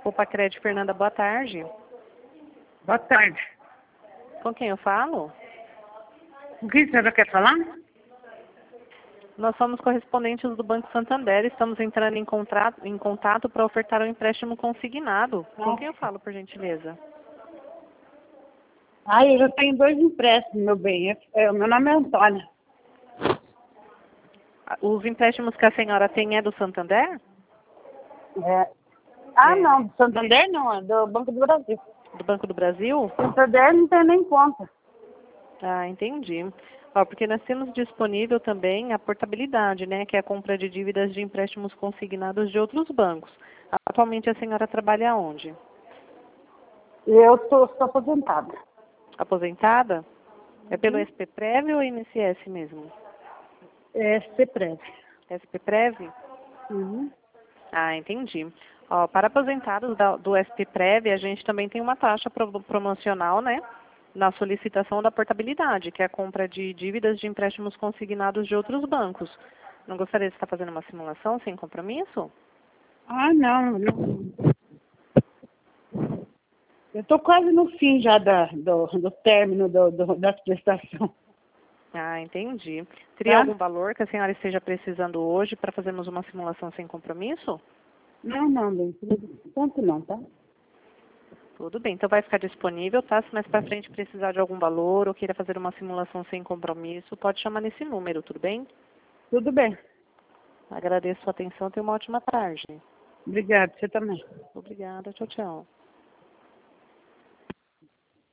Copacred, Fernanda, boa tarde. Boa tarde. Com quem eu falo? O que a senhora quer falar? Nós somos correspondentes do Banco Santander, estamos entrando em contato para ofertar um empréstimo consignado. Com quem eu falo, por gentileza? Eu já tenho 2 empréstimos, meu bem. Meu nome é Antônia. Os empréstimos que a senhora tem é do Santander? Não, do Santander não, é do Banco do Brasil. Do Banco do Brasil? Santander não tem nem conta. Ah, entendi. Ó, porque nós temos disponível também a portabilidade, né, que é a compra de dívidas de empréstimos consignados de outros bancos. Atualmente a senhora trabalha onde? Eu estou aposentada. Aposentada? É pelo SPPrev ou INSS mesmo? É CPREV. SPPrev? Uhum. Ah, entendi. Ó, para aposentados do SPPrev, a gente também tem uma taxa promocional, né, na solicitação da portabilidade, que é a compra de dívidas de empréstimos consignados de outros bancos. Não gostaria de estar fazendo uma simulação sem compromisso? Não. Eu estou quase no fim já do término da prestação. Ah, entendi. Teria algum valor que a senhora esteja precisando hoje para fazermos uma simulação sem compromisso? Não, bem. Tanto não, tá? Tudo bem, então vai ficar disponível, tá? Se mais para frente precisar de algum valor ou queira fazer uma simulação sem compromisso, pode chamar nesse número, tudo bem? Tudo bem. Agradeço a sua atenção e tenha uma ótima tarde. Obrigada, você também. Obrigada, tchau, tchau.